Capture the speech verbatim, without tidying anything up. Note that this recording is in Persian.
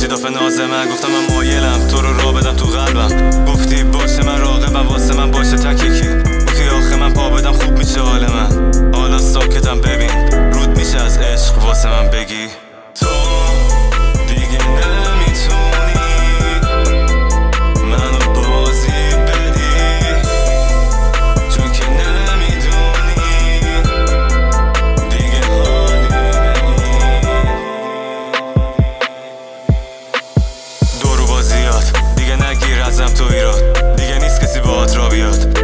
دافه ناز من گفتم من مایلم تو رو را بدم تو قلبم. گفتی باشه من راقبم واسه من باشه تکیکی. گفتی آخه من پا بدم خوب میشه حال من. حالا ساکتم ببین رود میشه از عشق واسه من بگی تو دیگه نمیتونی منو بازی بدی چون که نمیدونی دیگه حالی نمی. دورو بازیات دیگه نگیر ازم تو ایراد. دیگه نیست کسی باهات را بیاد.